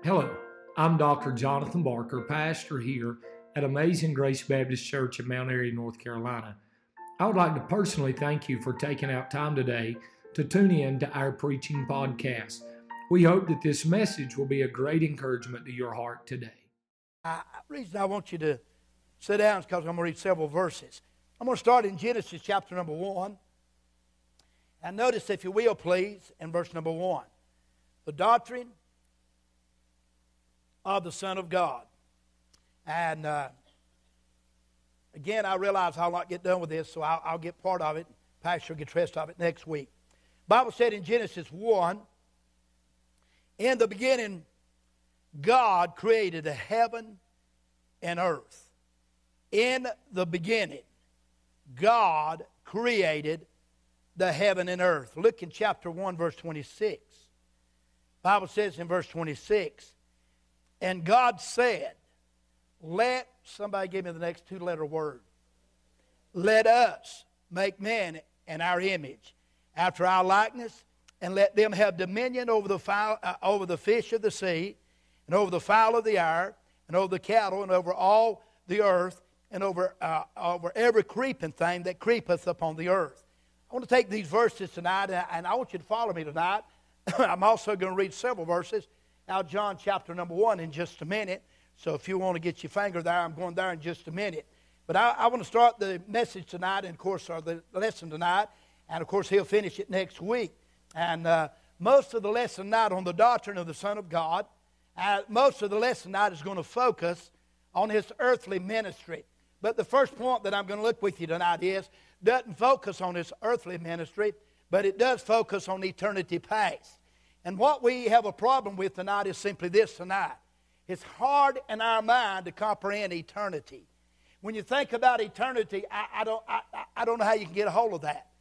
Hello, I'm Dr. Jonathan Barker, pastor here at Amazing Grace Baptist Church in Mount Airy, North Carolina. I would like to personally thank you for taking out time today to tune in to our preaching podcast. We hope that this message will be a great encouragement to your heart today. The reason I want you to sit down is because I'm going to read several verses. I'm going to start in Genesis chapter number 1. And notice, if you will, please, in verse number 1. The doctrine of the Son of God. And again, I realize I'll not get done with this, so I'll get part of it. Pastor will get the rest of it next week. The Bible said in Genesis 1, in the beginning, God created the heaven and earth. In the beginning, God created the heaven and earth. Look in chapter 1, verse 26. The Bible says in verse 26, and God said, somebody give me the next two-letter word. Let us make man in our image, after our likeness, and let them have dominion over the fish of the sea, and over the fowl of the air, and over the cattle, and over all the earth, and over every creeping thing that creepeth upon the earth. I want to take these verses tonight, and I want you to follow me tonight. I'm also going to read several verses out of John chapter number 1 in just a minute. So if you want to get your finger there, I'm going there in just a minute. But I want to start the message tonight, and of course, or the lesson tonight, and of course, he'll finish it next week. And most of the lesson tonight on the doctrine of the Son of God, most of the lesson tonight is going to focus on his earthly ministry. But the first point that I'm going to look with you tonight doesn't focus on his earthly ministry, but it does focus on eternity past. And what we have a problem with tonight is simply this tonight. It's hard in our mind to comprehend eternity. When you think about eternity, I don't know how you can get a hold of that.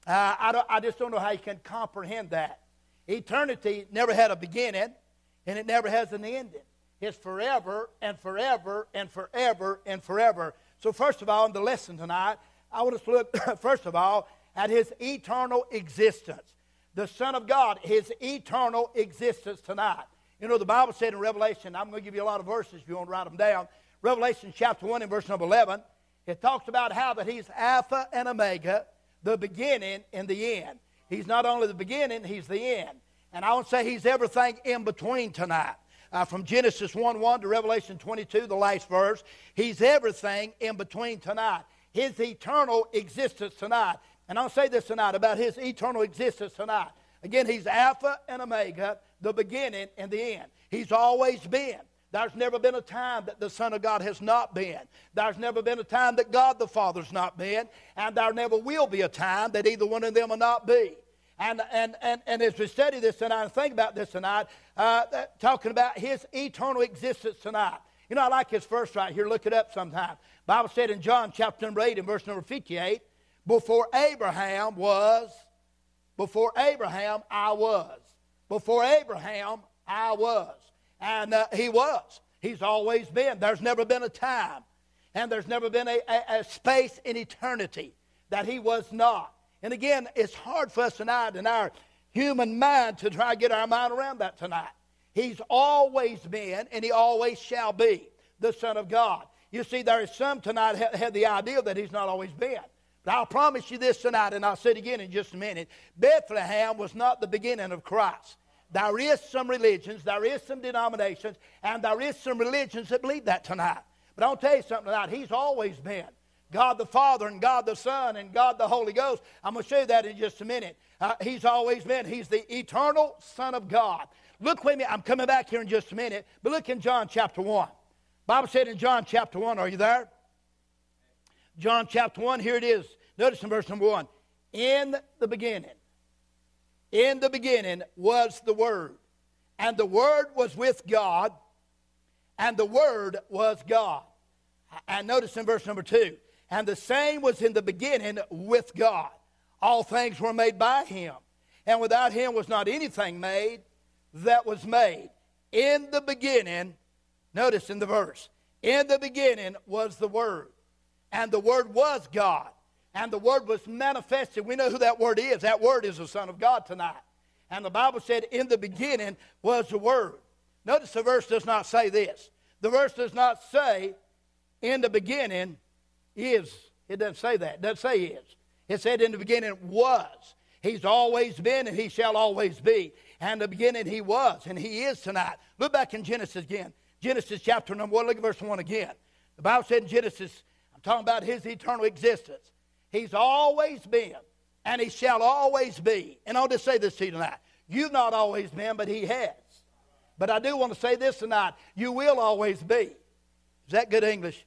I just don't know how you can comprehend that. Eternity never had a beginning, and it never has an ending. It's forever and forever and forever and forever. So first of all, in the lesson tonight, I want us to look, first of all, at his eternal existence. The Son of God, his eternal existence tonight. You know, the Bible said in Revelation, I'm going to give you a lot of verses if you want to write them down. Revelation chapter 1 and verse number 11, it talks about how that he's Alpha and Omega, the beginning and the end. He's not only the beginning, he's the end. And I want to say he's everything in between tonight. From Genesis 1:1 to Revelation 22, the last verse, he's everything in between tonight. His eternal existence tonight. And I'll say this tonight about his eternal existence tonight. Again, he's Alpha and Omega, the beginning and the end. He's always been. There's never been a time that the Son of God has not been. There's never been a time that God the Father's not been. And there never will be a time that either one of them will not be. And as we study this tonight and think about this tonight, talking about his eternal existence tonight. You know, I like his verse right here. Look it up sometime. The Bible said in John chapter number 8 and verse number 58, Before Abraham, I was. Before Abraham, I was. And he was. He's always been. There's never been a time. And there's never been a space in eternity that he was not. And again, it's hard for us tonight in our human mind to try to get our mind around that tonight. He's always been, and he always shall be, the Son of God. You see, there is some tonight had the idea that he's not always been. But I'll promise you this tonight, and I'll say it again in just a minute. Bethlehem was not the beginning of Christ. There is some religions, there is some denominations, and there is some religions that believe that tonight. But I'll tell you something tonight. He's always been. God the Father and God the Son and God the Holy Ghost. I'm going to show you that in just a minute. He's always been. He's the eternal Son of God. Look with me. I'm coming back here in just a minute. But look in John chapter 1. The Bible said in John chapter 1, are you there? John chapter 1, here it is. Notice in verse number 1. In the beginning was the Word. And the Word was with God. And the Word was God. And notice in verse number 2. And the same was in the beginning with God. All things were made by him. And without him was not anything made that was made. In the beginning, notice in the verse, in the beginning was the Word. And the Word was God. And the Word was manifested. We know who that Word is. That Word is the Son of God tonight. And the Bible said, in the beginning was the Word. Notice the verse does not say this. The verse does not say, in the beginning is. It doesn't say that. It doesn't say is. It said in the beginning was. He's always been and he shall always be. And in the beginning he was and he is tonight. Look back in Genesis again. Genesis chapter number 1. Look at verse 1 again. The Bible said in Genesis, I'm talking about his eternal existence. He's always been and he shall always be. And I'll just say this to you tonight. You've not always been, but he has. But I do want to say this tonight. You will always be. Is that good English?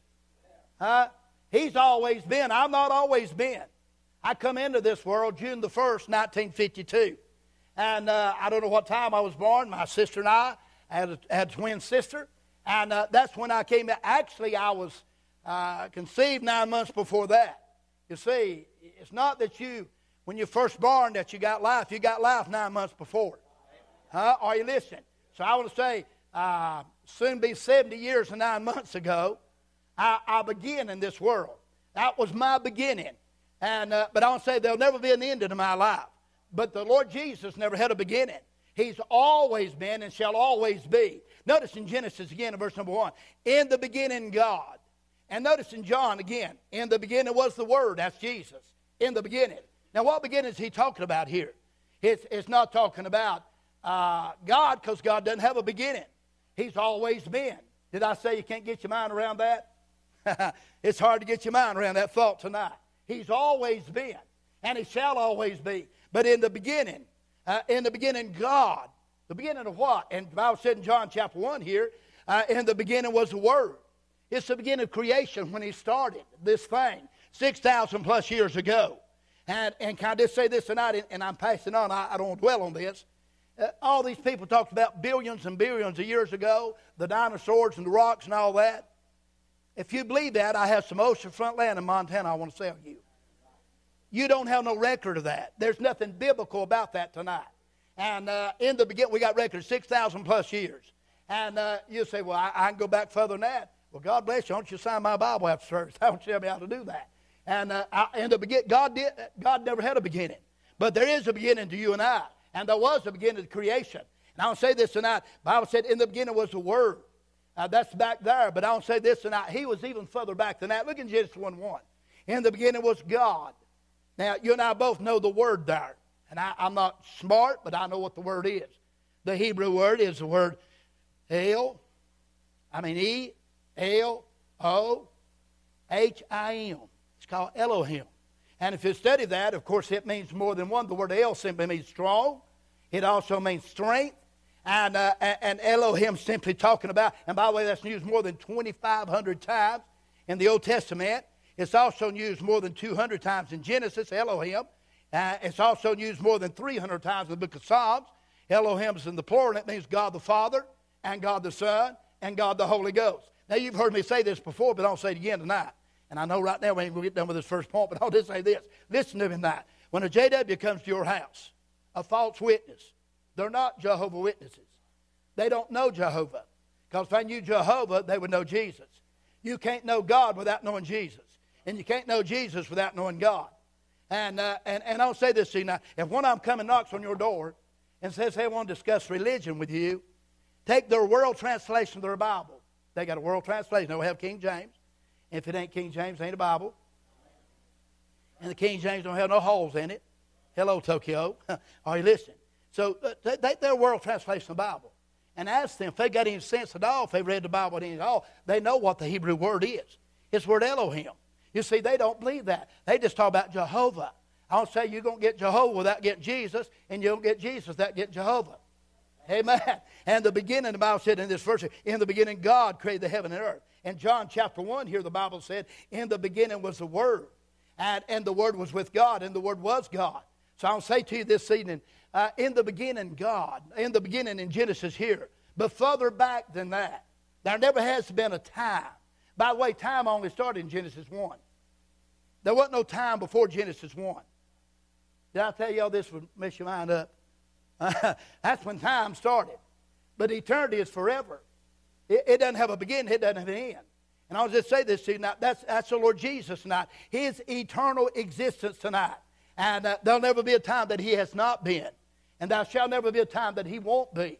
He's always been. I've not always been. I come into this world June the 1st, 1952. And I don't know what time I was born. My sister and I had a twin sister. And that's when I came. Actually, I was conceived 9 months before that. You see, it's not that when you're first born that you got life. You got life 9 months before. Are you listening? So I want to say, soon be 70 years and 9 months ago, I began in this world. That was my beginning. And but I want to say there'll never be an end to my life. But the Lord Jesus never had a beginning. He's always been and shall always be. Notice in Genesis again in verse number 1. In the beginning God. And notice in John again. In the beginning was the Word. That's Jesus. In the beginning. Now what beginning is he talking about here? It's not talking about God, because God doesn't have a beginning. He's always been. Did I say you can't get your mind around that? It's hard to get your mind around that thought tonight. He's always been, and he shall always be. But in the beginning God. The beginning of what? And the Bible said in John chapter 1 here, in the beginning was the Word. It's the beginning of creation when he started this thing 6,000 plus years ago. And can I just say this tonight, and I'm passing on, I don't dwell on this. All these people talked about billions and billions of years ago, the dinosaurs and the rocks and all that. If you believe that, I have some oceanfront land in Montana I want to sell you. You don't have no record of that. There's nothing biblical about that tonight. And in the beginning, we got records 6,000 plus years. And you say, well, I can go back further than that. Well, God bless you. Don't you sign my Bible after service? Don't you tell me how to do that. And in the beginning, God never had a beginning. But there is a beginning to you and I. And there was a beginning of creation. And I want to say this tonight. The Bible said in the beginning was the Word. That's back there. But I want to say this tonight. He was even further back than that. Look in Genesis 1:1. In the beginning was God. Now, you and I both know the word there. And I'm not smart, but I know what the word is. The Hebrew word is the word E-L-O-H-I-M. It's called Elohim. And if you study that, of course, it means more than one. The word El simply means strong. It also means strength. And Elohim simply talking about, and by the way, that's used more than 2,500 times in the Old Testament. It's also used more than 200 times in Genesis, Elohim. It's also used more than 300 times in the book of Psalms. Elohim's in the plural, and it means God the Father, and God the Son, and God the Holy Ghost. Now, you've heard me say this before, but I'll say it again tonight. And I know right now we ain't going to get done with this first point, but I'll just say this. Listen to me tonight. When a JW comes to your house, a false witness, they're not Jehovah's Witnesses. They don't know Jehovah. Because if they knew Jehovah, they would know Jesus. You can't know God without knowing Jesus. And you can't know Jesus without knowing God. And I'll say this to you now. If one of them comes and knocks on your door and says, hey, I want to discuss religion with you, take their world translation of their Bible. They got a world translation. They'll have King James. If it ain't King James, it ain't a Bible. And the King James don't have no holes in it. Hello, Tokyo. Are you listening? So take their world translation of the Bible and ask them if they got any sense at all, if they've read the Bible at all. They know what the Hebrew word is. It's the word Elohim. You see, they don't believe that. They just talk about Jehovah. I don't say you're going to get Jehovah without getting Jesus, and you don't get Jesus without getting Jehovah. Amen. And the beginning, the Bible said in this verse, in the beginning God created the heaven and earth. In John chapter 1 here, the Bible said, in the beginning was the Word. And the Word was with God, and the Word was God. So I'll say to you this evening, in the beginning God, in the beginning in Genesis here, but further back than that, there never has been a time. By the way, time only started in Genesis 1. There wasn't no time before Genesis 1. Did I tell y'all this would mess your mind up? That's when time started. But eternity is forever. It doesn't have a beginning. It doesn't have an end. And I'll just say this to you tonight. That's the Lord Jesus tonight. His eternal existence tonight. And there'll never be a time that he has not been. And there shall never be a time that he won't be.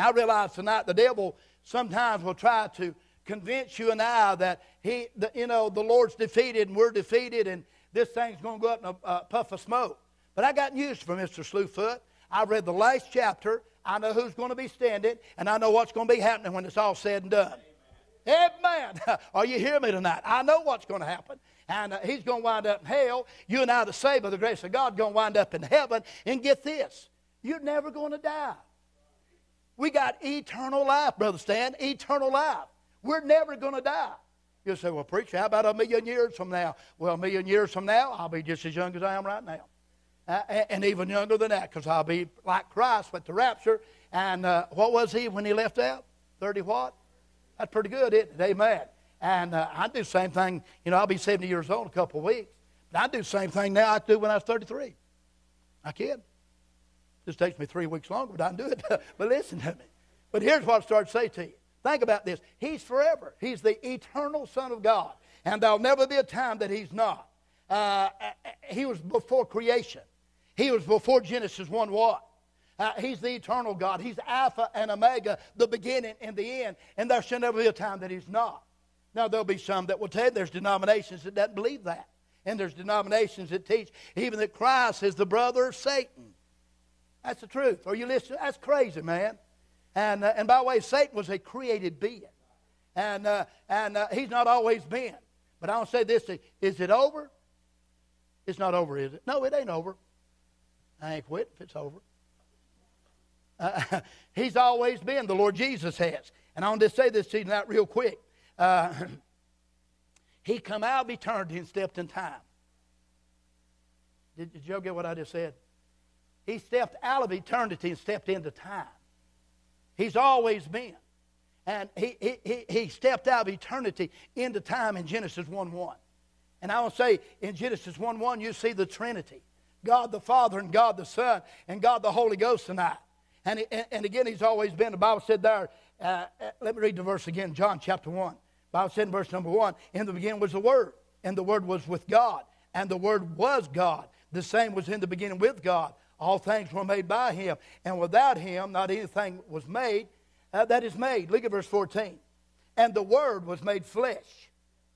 Now, I realize tonight the devil sometimes will try to convince you and I that the Lord's defeated and we're defeated and this thing's going to go up in a puff of smoke. But I got news for Mr. Slewfoot. I read the last chapter. I know who's going to be standing, and I know what's going to be happening when it's all said and done. Amen. Are you hearing me tonight? I know what's going to happen. And he's going to wind up in hell. You and I, the saved by the grace of God, going to wind up in heaven. And get this, you're never going to die. We got eternal life, Brother Stan, eternal life. We're never going to die. You'll say, well, preacher, how about 1,000,000 years from now? Well, 1,000,000 years from now, I'll be just as young as I am right now. And even younger than that, because I'll be like Christ with the rapture. And what was he when he left out? 30 what? That's pretty good, isn't it? Amen. And I do the same thing. I'll be 70 years old in a couple of weeks. But I do the same thing now I do when I was 33. I can. Just takes me 3 weeks longer, but I can do it. But listen to me. But here's what I started to say to you. Think about this. He's forever. He's the eternal Son of God. And there'll never be a time that he's not. He was before creation. He was before Genesis 1:1. He's the eternal God. He's Alpha and Omega, the beginning and the end. And there shall never be a time that he's not. Now, there'll be some that will tell you there's denominations that don't believe that. And there's denominations that teach even that Christ is the brother of Satan. That's the truth. Are you listening? That's crazy, man. And by the way, Satan was a created being. And he's not always been. But I want to say this. Is it over? It's not over, is it? No, it ain't over. I ain't quit if it's over. He's always been. The Lord Jesus has. And I want to say this to you tonight real quick. He come out of eternity and stepped in time. Did you get what I just said? He stepped out of eternity and stepped into time. He's always been. And he stepped out of eternity into time in Genesis 1:1. And I want to say, in Genesis 1:1, you see the Trinity. God the Father and God the Son and God the Holy Ghost tonight. And again, he's always been. The Bible said there, let me read the verse again, John chapter 1. The Bible said in verse number 1, in the beginning was the Word, and the Word was with God, and the Word was God. The same was in the beginning with God. All things were made by him, and without him not anything was made that is made. Look at verse 14. And the Word was made flesh.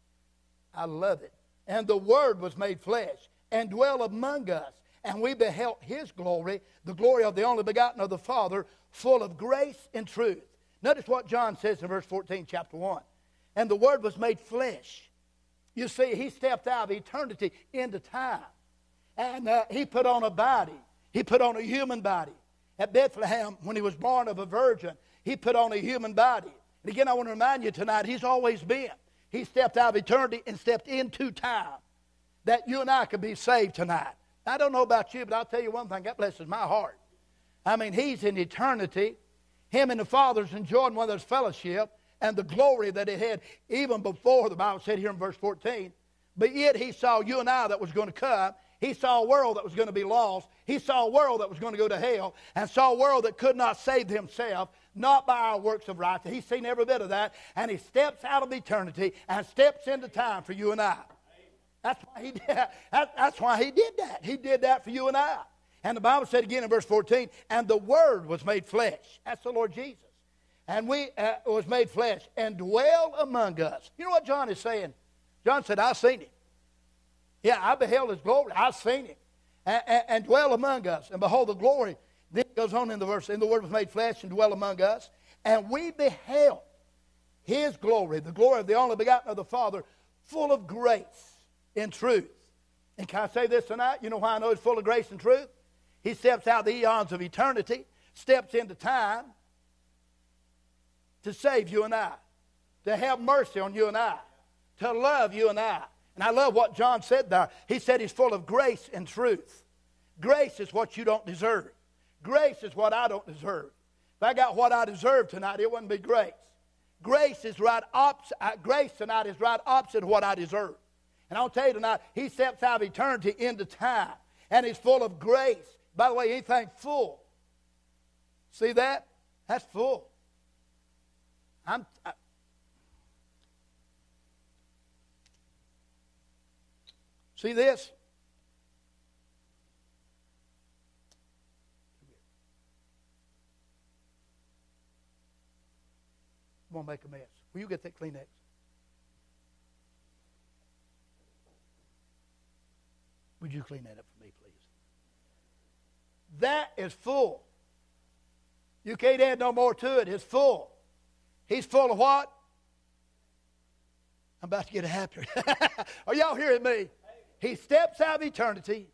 I love it. And the Word was made flesh, and dwelt among us. And we beheld his glory, the glory of the only begotten of the Father, full of grace and truth. Notice what John says in verse 14, chapter 1. And the Word was made flesh. You see, he stepped out of eternity into time. And he put on a body. He put on a human body. At Bethlehem, when he was born of a virgin, he put on a human body. And again, I want to remind you tonight, he's always been. He stepped out of eternity and stepped into time. That you and I could be saved tonight. I don't know about you, but I'll tell you one thing, that blesses my heart. I mean, he's in eternity. Him and the Father's enjoying one of those fellowship and the glory that it had even before, the Bible said here in verse 14. But yet he saw you and I that was going to come. He saw a world that was going to be lost. He saw a world that was going to go to hell, and saw a world that could not save himself, not by our works of righteousness. He's seen every bit of that, and he steps out of eternity and steps into time for you and I. That's why he did that. That's why he did that. He did that for you and I. And the Bible said again in verse 14, and the Word was made flesh. That's the Lord Jesus. And we was made flesh and dwell among us. You know what John is saying? John said, I've seen him. Yeah, I beheld his glory. I've seen him. And dwell among us. And behold the glory. Then it goes on in the verse, and the Word was made flesh and dwell among us. And we beheld his glory, the glory of the only begotten of the Father, full of grace and truth. And can I say this tonight? You know why I know he's full of grace and truth? He steps out of the eons of eternity, steps into time to save you and I, to have mercy on you and I, to love you and I. And I love what John said there. He said he's full of grace and truth. Grace is what you don't deserve. Grace is what I don't deserve. If I got what I deserve tonight, it wouldn't be grace. Grace tonight is right opposite of what I deserve. And I'll tell you tonight, he steps out of eternity into time. And he's full of grace. By the way, anything full. See that? That's full. See this? going to make a mess. Will you get that Kleenex? Would you clean that up for me, please? That is full. You can't add no more to it. It's full. He's full of what? I'm about to get happy. Are y'all hearing me? He steps out of eternity.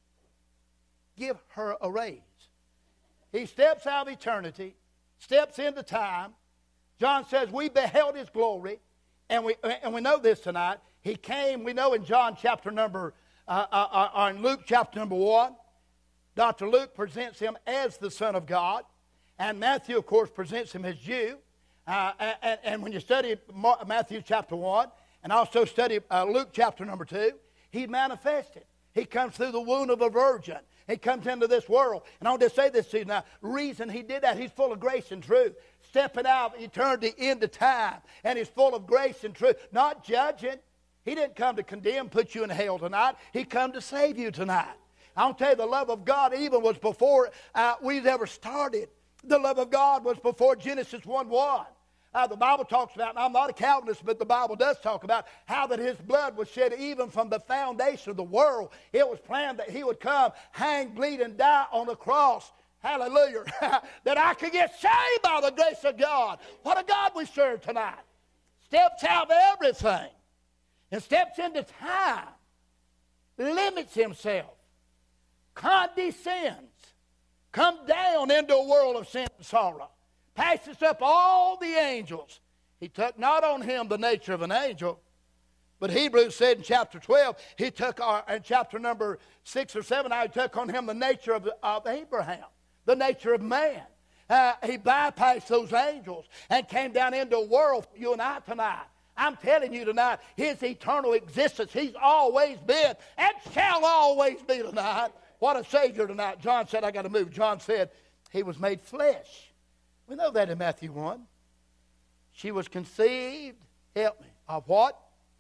Give her a raise. He steps out of eternity, steps into time. John says we beheld his glory, and we know this tonight. He came, we know in John chapter number, in Luke chapter number 1, Dr. Luke presents him as the Son of God, and Matthew, of course, presents him as Jew. And when you study Matthew chapter 1, and also study Luke chapter number 2, he manifested. He comes through the womb of a virgin. He comes into this world. And I want to say this to you now. Reason he did that, he's full of grace and truth. Stepping out of eternity into time. And he's full of grace and truth. Not judging. He didn't come to condemn, put you in hell tonight. He come to save you tonight. I want to tell you, the love of God even was before we've ever started. The love of God was before Genesis 1:1. The Bible talks about, and I'm not a Calvinist, but the Bible does talk about how that his blood was shed even from the foundation of the world. It was planned that he would come, hang, bleed, and die on the cross. Hallelujah. That I could get saved by the grace of God. What a God we serve tonight. Steps out of everything and steps into time. Limits himself. Condescends. Come down into a world of sin and sorrow. Passes up all the angels. He took not on him the nature of an angel, but Hebrews said in chapter 12, he took, in chapter number 6 or 7, he took on him the nature of Abraham, the nature of man. He bypassed those angels and came down into a world for you and I tonight. I'm telling you tonight, his eternal existence, he's always been and shall always be tonight. What a Savior tonight. John said, I got to move. John said, he was made flesh. We know that in Matthew 1. She was conceived, help me, of what?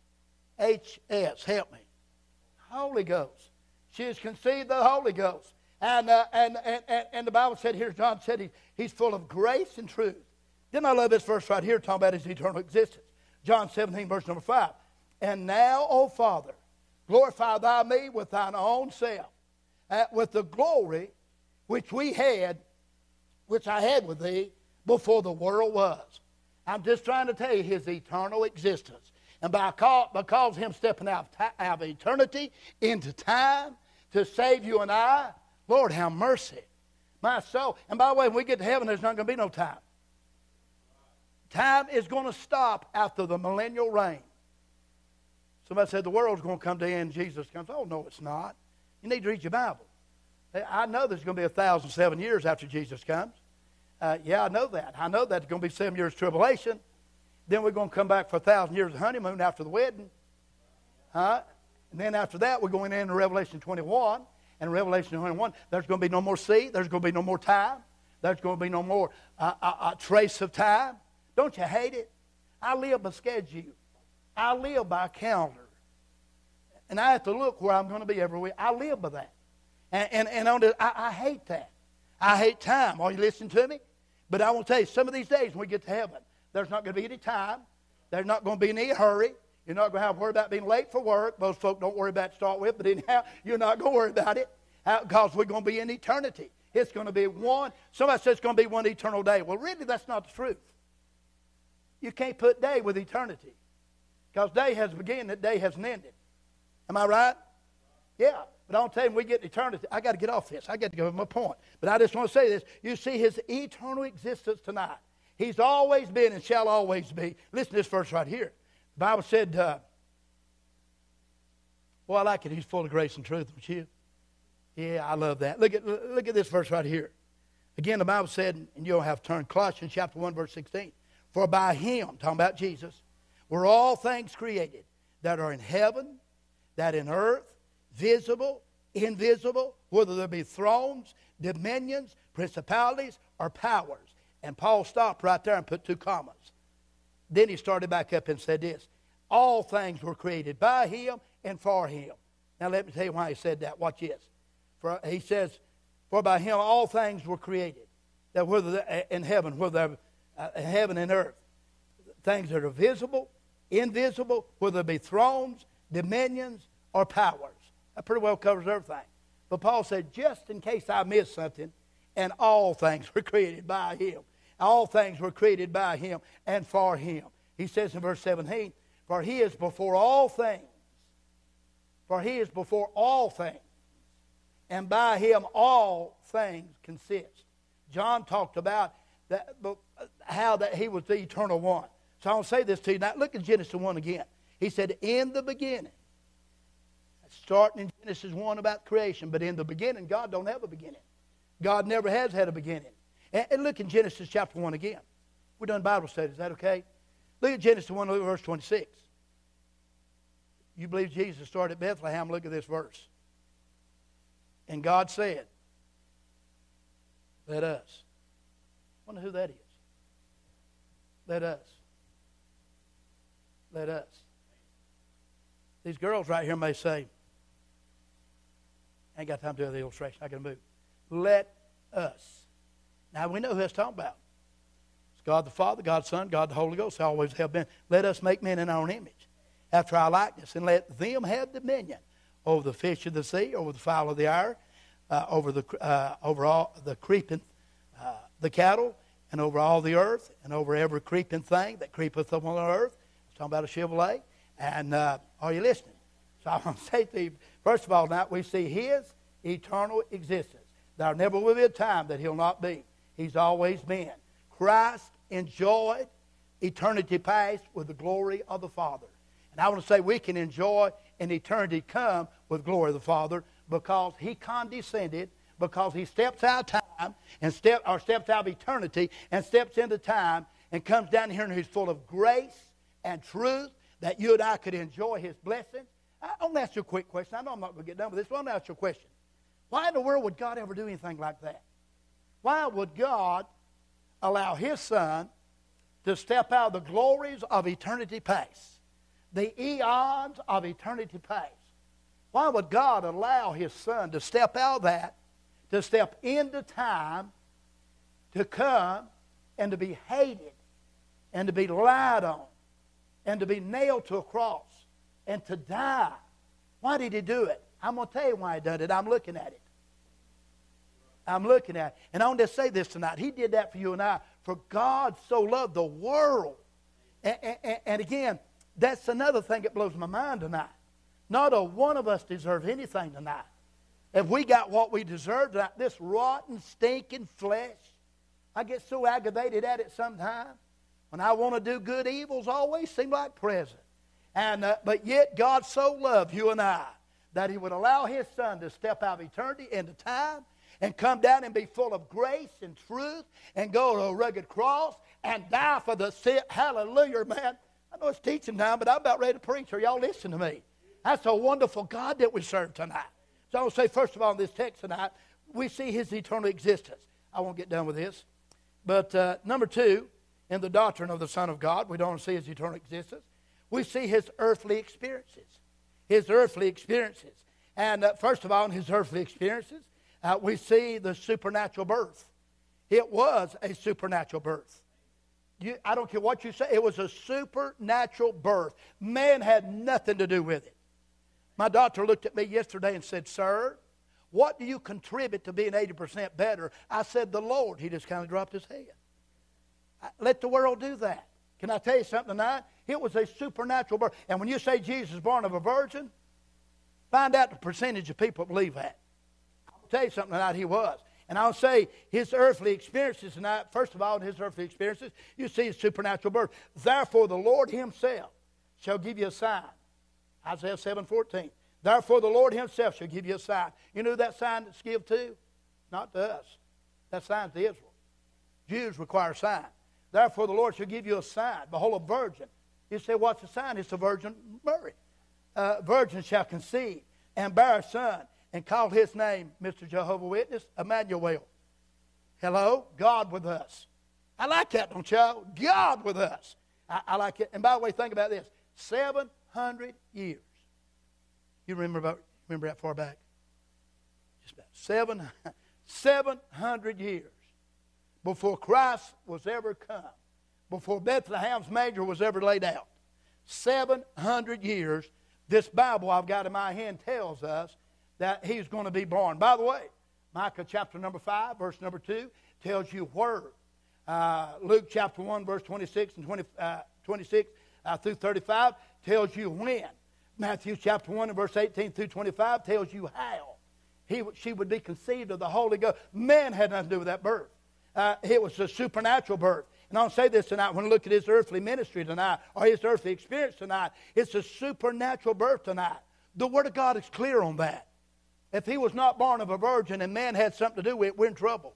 H-S, help me. Holy Ghost. She is conceived of the Holy Ghost. And the Bible said here, John said he's full of grace and truth. Then I love this verse right here talking about his eternal existence. John 17, verse number 5. And now, O Father, glorify thou me with thine own self, with the glory which I had with thee before the world was. I'm just trying to tell you his eternal existence. And because him stepping out of eternity into time to save you and I, Lord, have mercy. My soul. And by the way, when we get to heaven, there's not going to be no time. Time is going to stop after the millennial reign. Somebody said the world's going to come to an end. Jesus comes. Oh, no, it's not. You need to read your Bible. I know there's going to be 1,007 years after Jesus comes. Yeah, I know that. I know that there's going to be 7 years tribulation. Then we're going to come back for 1,000 years of honeymoon after the wedding. And then after that, we're going into Revelation 21. And in Revelation 21, there's going to be no more sea. There's going to be no more time. There's going to be no more trace of time. Don't you hate it? I live by schedule. I live by calendar. And I have to look where I'm going to be every week. I live by that. And I hate that. I hate time. Are you listening to me? But I want to tell you, some of these days when we get to heaven, there's not going to be any time. There's not going to be any hurry. You're not going to have to worry about being late for work. Most folk don't worry about it to start with, but anyhow, you're not going to worry about it because we're going to be in eternity. It's going to be one. Somebody says it's going to be one eternal day. Well, really, that's not the truth. You can't put day with eternity because day has begun and day hasn't ended. Am I right? Yeah. But I'll tell you, when we get to eternity, I got to get off this. I got to go to my point. But I just want to say this. You see his eternal existence tonight. He's always been and shall always be. Listen to this verse right here. The Bible said, well, I like it. He's full of grace and truth, don't you? Yeah, I love that. Look at this verse right here. Again, the Bible said, and you'll have to turn, Colossians chapter 1, verse 16. For by him, talking about Jesus, were all things created that are in heaven, that in earth, visible, invisible, whether there be thrones, dominions, principalities, or powers. And Paul stopped right there and put 2 commas. Then he started back up and said this. All things were created by him and for him. Now let me tell you why he said that. Watch this. He says, for by him all things were created. That whether in heaven, whether heaven and earth, things that are visible, invisible, whether it be thrones, dominions, or powers. That pretty well covers everything. But Paul said, just in case I miss something, and all things were created by Him. All things were created by Him and for Him. He says in verse 17, for He is before all things. For He is before all things. And by Him all things consist. John talked about that, how that He was the eternal one. So I'll say this to you. Now look at Genesis 1 again. He said, in the beginning. Starting in Genesis 1 about creation. But in the beginning, God don't have a beginning. God never has had a beginning. And look in Genesis chapter 1 again. We're done Bible study. Is that okay? Look at Genesis 1, look at verse 26. You believe Jesus started at Bethlehem? Look at this verse. And God said, let us. I wonder who that is. Let us. Let us. These girls right here may say, I ain't got time to do the illustration. I can move. Let us. Now we know who that's talking about. It's God the Father, God the Son, God the Holy Ghost. They always have been. Let us make men in our own image, after our likeness, and let them have dominion over the fish of the sea, over the fowl of the air, over all the creeping, the cattle, and over all the earth, and over every creeping thing that creepeth upon the earth. It's talking about a Chevrolet. And are you listening? So I'm going to say to you, first of all, now we see His eternal existence. There never will be a time that He'll not be. He's always been. Christ enjoyed eternity past with the glory of the Father. And I want to say we can enjoy an eternity come with glory of the Father because He condescended, because He steps out of time and steps out of eternity and steps into time and comes down here and He's full of grace and truth that you and I could enjoy His blessing. I want to ask you a quick question. I know I'm not going to get done with this, but I want to ask you a question. Why in the world would God ever do anything like that? Why would God allow His Son to step out of the glories of eternity past, the eons of eternity past? Why would God allow His Son to step out of that, to step into time, to come and to be hated and to be lied on and to be nailed to a cross and to die? Why did He do it? I'm going to tell you why He done it. I'm looking at it. I'm looking at it. And I want to say this tonight. He did that for you and I. For God so loved the world. And again, that's another thing that blows my mind tonight. Not a one of us deserves anything tonight. If we got what we deserve tonight, this rotten, stinking flesh, I get so aggravated at it sometimes. When I want to do good, evils always seem like present. But yet God so loved you and I that He would allow His Son to step out of eternity into time and come down and be full of grace and truth and go to a rugged cross and die for the sin. Hallelujah, man. I know it's teaching time, but I'm about ready to preach. Are y'all listening to me? That's a wonderful God that we serve tonight. So I want to say, first of all, in this text tonight, we see His eternal existence. I won't get done with this. But number two, in the doctrine of the Son of God, we don't see His eternal existence. We see His earthly experiences. His earthly experiences. And first of all, in His earthly experiences, we see the supernatural birth. It was a supernatural birth. I don't care what you say. It was a supernatural birth. Man had nothing to do with it. My doctor looked at me yesterday and said, "Sir, what do you contribute to being 80% better?" I said, "The Lord." He just kind of dropped his head. Let the world do that. Can I tell you something tonight? It was a supernatural birth. And when you say Jesus was born of a virgin, find out the percentage of people believe that. I'll tell you something tonight, He was. And I'll say His earthly experiences tonight, first of all, in His earthly experiences, you see His supernatural birth. Therefore, the Lord Himself shall give you a sign. Isaiah 7:14. Therefore, the Lord Himself shall give you a sign. You know who that sign is given to? Not to us. That sign's to Israel. Jews require a sign. Therefore, the Lord shall give you a sign. Behold, a virgin. You say, what's the sign? It's the Virgin Mary. Virgin shall conceive and bear a son and call his name, Mr. Jehovah Witness, Emmanuel. Hello? God with us. I like that, don't y'all? God with us. I like it. And by the way, think about this. 700 years. You remember that far back? Just about 700 years before Christ was ever come. before Bethlehem's manger was ever laid out. 700 years, this Bible I've got in my hand tells us that he's going to be born. By the way, Micah chapter number 5, verse number 2, tells you where. Luke chapter 1, verse 26 and 26 through 35 tells you when. Matthew chapter 1 and verse 18 through 25 tells you how she would be conceived of the Holy Ghost. Man had nothing to do with that birth. It was a supernatural birth. And I'll say this tonight, when we look at his earthly ministry tonight, or his earthly experience tonight, it's a supernatural birth tonight. The Word of God is clear on that. If he was not born of a virgin and man had something to do with it, we're in trouble.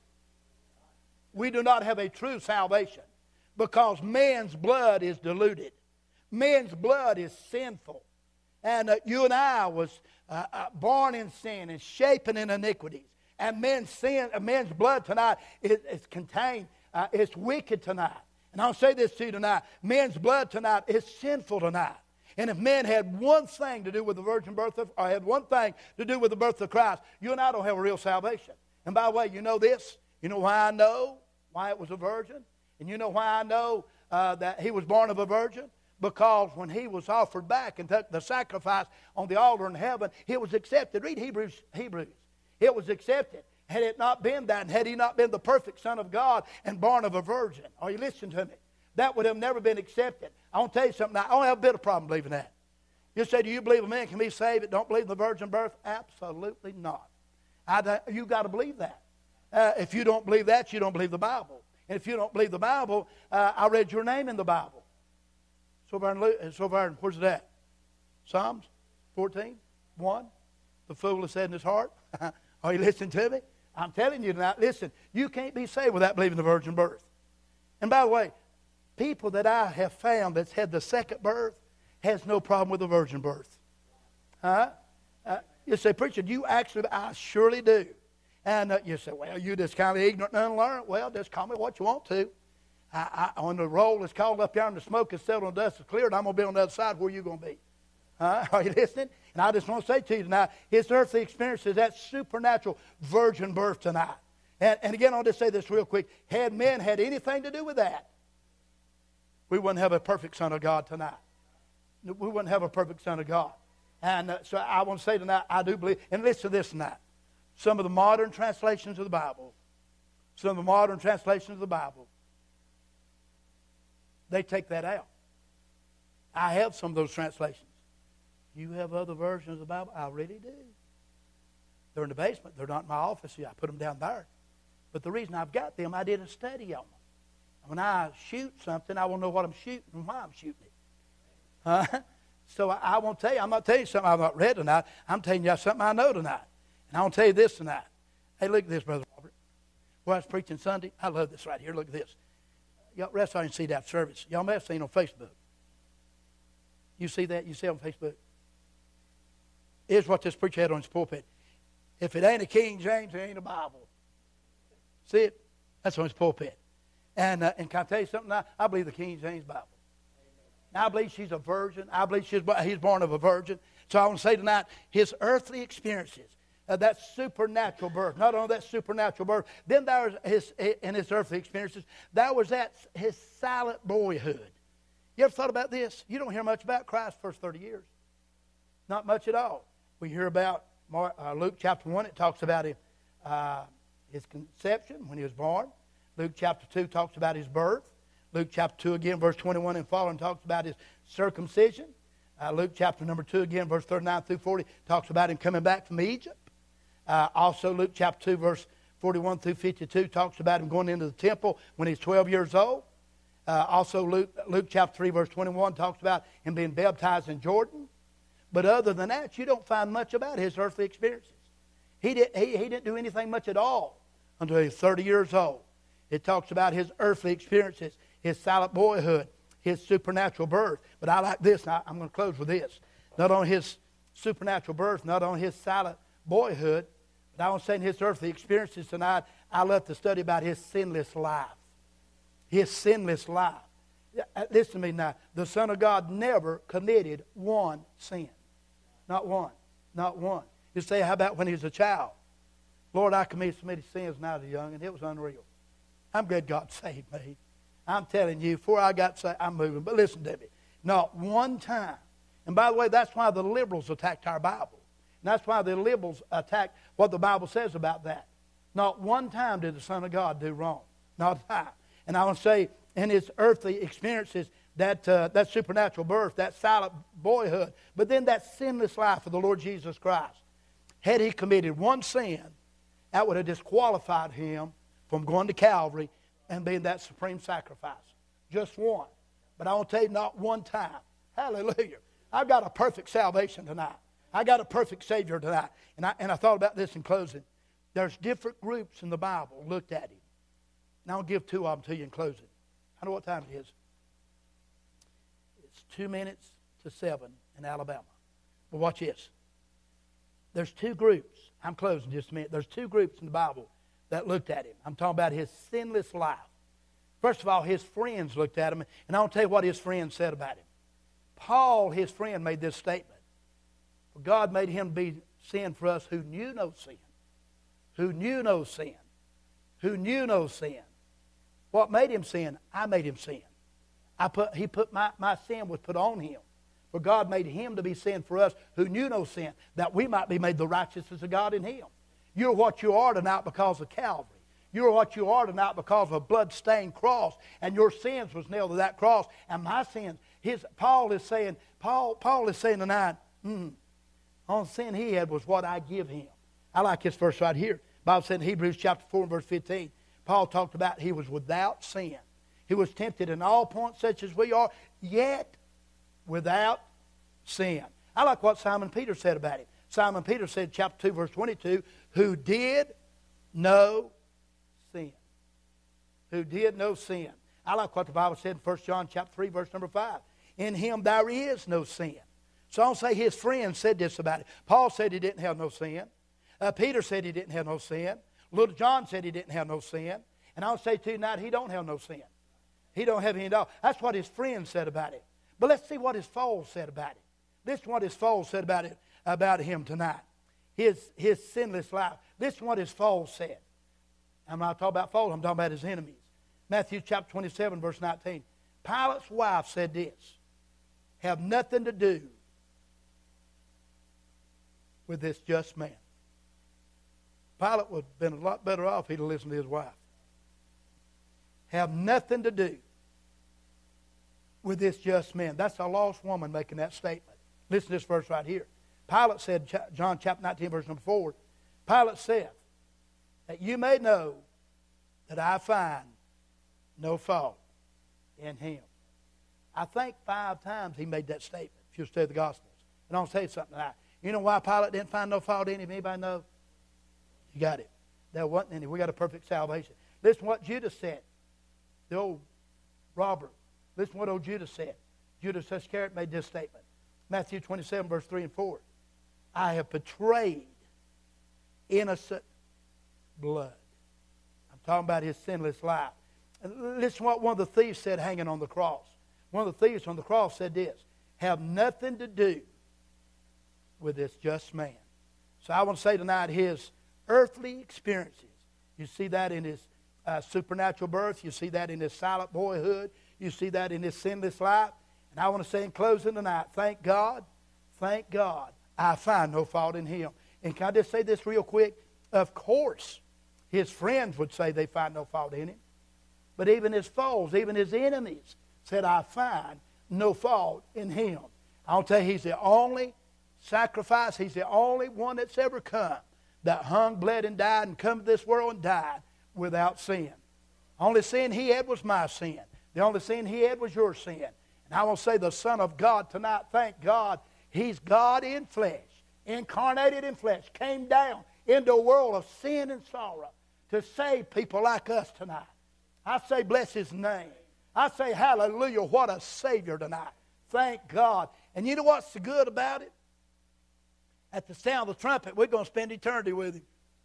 We do not have a true salvation because man's blood is diluted. Man's blood is sinful. And you and I was born in sin and shapen in iniquities. And man's blood tonight is contained. It's wicked tonight. And I'll say this to you tonight. Man's blood tonight is sinful tonight. And if man had one thing to do with the virgin birth or had one thing to do with the birth of Christ, you and I don't have a real salvation. And by the way, you know this? You know why I know why it was a virgin? And you know why I know that he was born of a virgin? Because when he was offered back and took the sacrifice on the altar in heaven, it was accepted. Read Hebrews. It was accepted. Had it not been that, and had he not been the perfect Son of God and born of a virgin, are you listening to me? That would have never been accepted. I want to tell you something. I don't have a bit of problem believing that. You say, do you believe a man can be saved that don't believe in the virgin birth? Absolutely not. You've got to believe that. If you don't believe that, you don't believe the Bible. And if you don't believe the Bible, I read your name in the Bible. So far, where's it at? Psalms 14, 1. The fool has said in his heart. Are you listening to me? I'm telling you tonight, listen, you can't be saved without believing the virgin birth. And by the way, people that I have found that's had the second birth has no problem with the virgin birth. You say, preacher, do you actually? I surely do. And you say, well, you just kind of ignorant and unlearned. Well, just call me what you want to. When the roll is called up there and the smoke is settled and the dust is cleared, I'm going to be on the other side. Where are you going to be? Are you listening? And I just want to say to you tonight, his earthly experience is that supernatural virgin birth tonight. And again, I'll just say this real quick. Had men had anything to do with that, we wouldn't have a perfect Son of God tonight. We wouldn't have a perfect Son of God. And so I want to say tonight, I do believe, and listen to this tonight. Some of the modern translations of the Bible, they take that out. I have some of those translations. You have other versions of the Bible? I really do. They're in the basement. They're not in my office. I put them down there. But the reason I've got them, I did a study on them. When I shoot something, I want to know what I'm shooting and why I'm shooting it. So I won't tell you. I'm not telling you something I've not read tonight. I'm telling you something I know tonight. And I want to tell you this tonight. Hey, look at this, Brother Robert. Where I was preaching Sunday, I love this right here. Look at this. Y'all, rest of you see that service. Y'all may have seen on Facebook. You see that? You see it on Facebook? Here's what this preacher had on his pulpit. If it ain't a King James, it ain't a Bible. See it? That's on his pulpit. And can I tell you something? I believe the King James Bible. Now, I believe she's a virgin. I believe he's born of a virgin. So I want to say tonight, his earthly experiences, that supernatural birth, not only that supernatural birth, then there was in his earthly experiences, there was his silent boyhood. You ever thought about this? You don't hear much about Christ's first 30 years. Not much at all. We hear about Luke chapter 1. It talks about his conception when he was born. Luke chapter 2 talks about his birth. Luke chapter 2 again, verse 21 and following, talks about his circumcision. Luke chapter number 2 again, verse 39 through 40, talks about him coming back from Egypt. Also, Luke chapter 2, verse 41 through 52, talks about him going into the temple when he's 12 years old. Also, Luke chapter 3, verse 21, talks about him being baptized in Jordan. But other than that, you don't find much about his earthly experiences. He didn't do anything much at all until he was 30 years old. It talks about his earthly experiences, his silent boyhood, his supernatural birth. But I like this. I'm going to close with this. Not only his supernatural birth, not only his silent boyhood, but I want to say in his earthly experiences tonight, I love to study about his sinless life. His sinless life. Listen to me now. The Son of God never committed one sin. Not one. Not one. You say, how about when he was a child? Lord, I committed so many sins when I was young, and it was unreal. I'm glad God saved me. I'm telling you, before I got saved, I'm moving. But listen to me. Not one time. And by the way, that's why the liberals attacked our Bible. And that's why the liberals attacked what the Bible says about that. Not one time did the Son of God do wrong. Not a time. And I want to say, in his earthly experiences, that supernatural birth, that silent boyhood, but then that sinless life of the Lord Jesus Christ. Had he committed one sin, that would have disqualified him from going to Calvary and being that supreme sacrifice. Just one. But I want to tell you, not one time. Hallelujah. I've got a perfect salvation tonight. I got a perfect Savior tonight. And I thought about this in closing. There's different groups in the Bible looked at him. And I'll give two of them to you in closing. I know what time it is. It's 2 minutes to 7 in Alabama. But watch this. There's two groups. I'm closing just a minute. There's two groups in the Bible that looked at him. I'm talking about his sinless life. First of all, his friends looked at him, and I'll tell you what his friends said about him. Paul, his friend, made this statement. For God made him be sin for us who knew no sin. Who knew no sin. Who knew no sin. What made him sin? I made him sin. My sin was put on him. For God made him to be sin for us who knew no sin, that we might be made the righteousness of God in him. You're what you are tonight because of Calvary. You're what you are tonight because of a blood-stained cross, and your sins was nailed to that cross, and my sins. Paul is saying tonight, only sin he had was what I give him. I like this verse right here. The Bible said in Hebrews chapter 4 and verse 15, Paul talked about he was without sin. He was tempted in all points such as we are, yet without sin. I like what Simon Peter said about him. Simon Peter said, chapter 2, verse 22, who did no sin. Who did no sin. I like what the Bible said in 1 John chapter 3, verse number 5. In him there is no sin. So I'll say his friends said this about it. Paul said he didn't have no sin. Peter said he didn't have no sin. Little John said he didn't have no sin. And I'll say to you tonight, he don't have no sin. He don't have any at all. That's what his friends said about it. But let's see what his foes said about it. This is what his foes said about him tonight. His sinless life. This is what his foes said. I'm not talking about foes, I'm talking about his enemies. Matthew chapter 27, verse 19. Pilate's wife said this. Have nothing to do with this just man. Pilate would have been a lot better off if he'd have listened to his wife. Have nothing to do with this just man. That's a lost woman making that statement. Listen to this verse right here. Pilate said, John chapter 19, verse number 4, Pilate said, that you may know that I find no fault in him. I think 5 times he made that statement, if you study the Gospels. And I'll tell you something tonight. You know why Pilate didn't find no fault in him? Anybody know? You got it. There wasn't any. We got a perfect salvation. Listen to what Judas said. The old robber. Listen to what old Judas said. Judas Iscariot made this statement. Matthew 27, verse 3 and 4. I have betrayed innocent blood. I'm talking about his sinless life. And listen to what one of the thieves said hanging on the cross. One of the thieves on the cross said this. Have nothing to do with this just man. So I want to say tonight his earthly experiences. You see that in his supernatural birth. You see that in his silent boyhood. You see that in his sinless life. And I want to say in closing tonight, thank God, I find no fault in him. And can I just say this real quick? Of course, his friends would say they find no fault in him. But even his foes, even his enemies said, I find no fault in him. I'll tell you, he's the only sacrifice, he's the only one that's ever come that hung, bled, and died and come to this world and died without sin. The only sin he had was my sin. The only sin he had was your sin. And I will say the Son of God tonight, thank God, he's God in flesh, incarnated in flesh, came down into a world of sin and sorrow to save people like us tonight. I say bless his name. I say hallelujah, what a Savior tonight. Thank God. And you know what's so good about it? At the sound of the trumpet, we're going to spend eternity with him.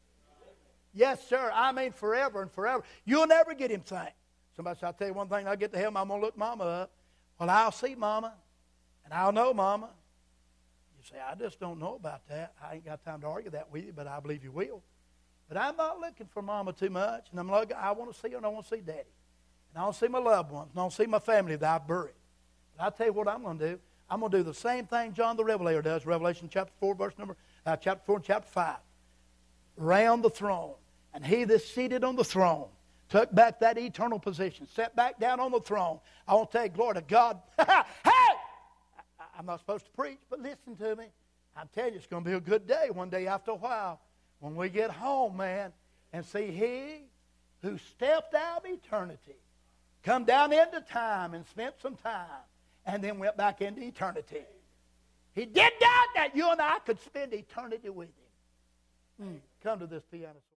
Yes, sir. I mean forever and forever. You'll never get him thanked. Somebody said, I'll tell you one thing, I'll get to heaven, I'm going to look Mama up. Well, I'll see Mama, and I'll know Mama. You say, I just don't know about that. I ain't got time to argue that with you, but I believe you will. But I'm not looking for Mama too much, and I want to see her and I want to see Daddy. And I don't see my loved ones. And I don't see my family that I've buried. But I'll tell you what I'm going to do. I'm going to do the same thing John the Revelator does, Revelation chapter 4, chapter 4 and chapter 5. Round the throne. And he that's seated on the throne took back that eternal position, sat back down on the throne. I want to tell you, glory to God. Hey! I'm not supposed to preach, but listen to me. I'm telling you, it's going to be a good day one day after a while when we get home, man, and see he who stepped out of eternity, come down into time and spent some time, and then went back into eternity. He did that you and I could spend eternity with him. Come to this piano.